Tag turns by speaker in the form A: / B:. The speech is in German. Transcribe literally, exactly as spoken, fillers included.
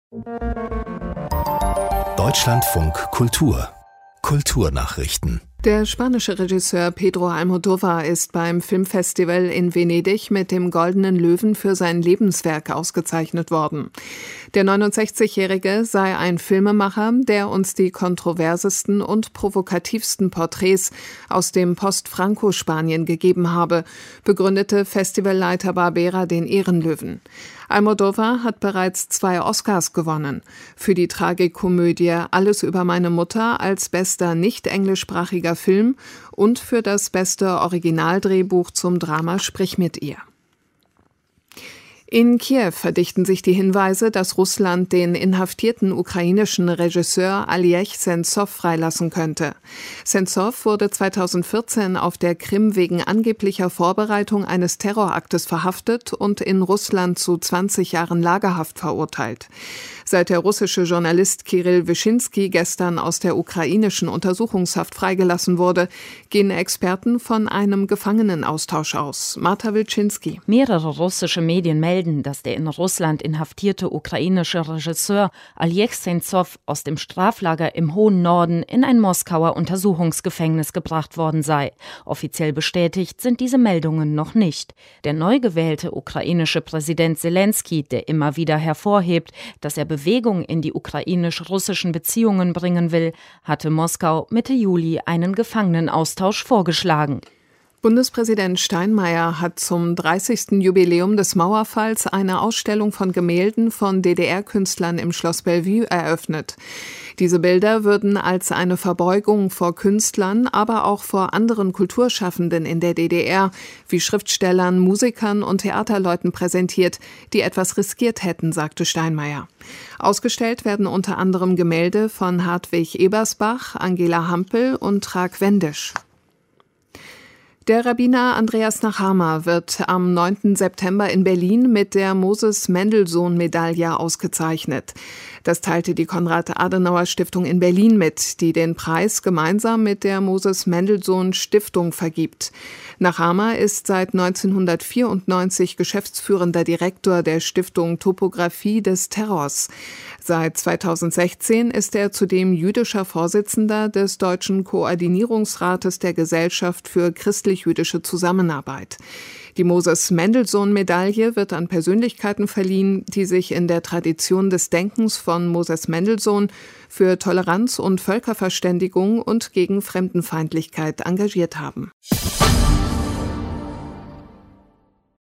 A: Deutschlandfunk Kultur Kulturnachrichten.
B: Der spanische Regisseur Pedro Almodóvar ist beim Filmfestival in Venedig mit dem Goldenen Löwen für sein Lebenswerk ausgezeichnet worden. Der neunundsechzigjährige sei ein Filmemacher, der uns die kontroversesten und provokativsten Porträts aus dem Post-Franco-Spanien gegeben habe, begründete Festivalleiter Barbera den Ehrenlöwen. Almodóvar hat bereits zwei Oscars gewonnen. Für die Tragikomödie Alles über meine Mutter als bester nicht-englischsprachiger Film und für das beste Originaldrehbuch zum Drama Sprich mit ihr. In Kiew verdichten sich die Hinweise, dass Russland den inhaftierten ukrainischen Regisseur Oleg Senzow freilassen könnte. Senzow wurde zweitausendvierzehn auf der Krim wegen angeblicher Vorbereitung eines Terroraktes verhaftet und in Russland zu zwanzig Jahren Lagerhaft verurteilt. Seit der russische Journalist Kirill Wyschinski gestern aus der ukrainischen Untersuchungshaft freigelassen wurde, gehen Experten von einem Gefangenenaustausch aus. Marta Wilczynski.
C: Mehrere russische Medien melden, dass der in Russland inhaftierte ukrainische Regisseur Oleg Senzow aus dem Straflager im hohen Norden in ein Moskauer Untersuchungsgefängnis gebracht worden sei. Offiziell bestätigt sind diese Meldungen noch nicht. Der neu gewählte ukrainische Präsident Selenskyj, der immer wieder hervorhebt, dass er Bewegung in die ukrainisch-russischen Beziehungen bringen will, hatte Moskau Mitte Juli einen Gefangenenaustausch vorgeschlagen.
B: Bundespräsident Steinmeier hat zum dreißigsten Jubiläum des Mauerfalls eine Ausstellung von Gemälden von D D R-Künstlern im Schloss Bellevue eröffnet. Diese Bilder würden als eine Verbeugung vor Künstlern, aber auch vor anderen Kulturschaffenden in der D D R, wie Schriftstellern, Musikern und Theaterleuten präsentiert, die etwas riskiert hätten, sagte Steinmeier. Ausgestellt werden unter anderem Gemälde von Hartwig Ebersbach, Angela Hampel und Rag Wendisch. Der Rabbiner Andreas Nachama wird am neunten September in Berlin mit der Moses-Mendelssohn-Medaille ausgezeichnet. Das teilte die Konrad-Adenauer-Stiftung in Berlin mit, die den Preis gemeinsam mit der Moses-Mendelssohn-Stiftung vergibt. Nachama ist seit neunzehnhundertvierundneunzig geschäftsführender Direktor der Stiftung Topographie des Terrors. Seit zweitausendsechzehn ist er zudem jüdischer Vorsitzender des Deutschen Koordinierungsrates der Gesellschaft für christlich-jüdische Zusammenarbeit. Die Moses-Mendelssohn-Medaille wird an Persönlichkeiten verliehen, die sich in der Tradition des Denkens von Moses Mendelssohn für Toleranz und Völkerverständigung und gegen Fremdenfeindlichkeit engagiert haben.